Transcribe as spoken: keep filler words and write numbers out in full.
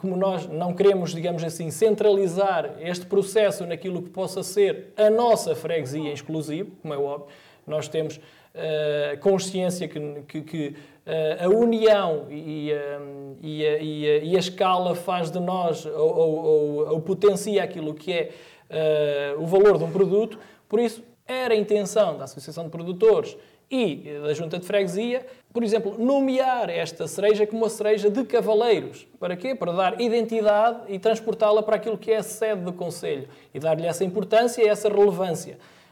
como nós não queremos, digamos assim, centralizar este processo naquilo que possa ser a nossa freguesia em exclusivo, como é óbvio, nós temos uh, consciência que, que, que uh, a união e, uh, e, a, e, a, e a escala faz de nós, ou, ou, ou, ou potencia aquilo que é uh, o valor de um produto. Por isso, era a intenção da Associação de Produtores e da Junta de Freguesia, por exemplo, nomear esta cereja como a cereja de Cavaleiros. Para quê? Para dar identidade e transportá-la para aquilo que é a sede do Conselho e dar-lhe essa importância e essa relevância.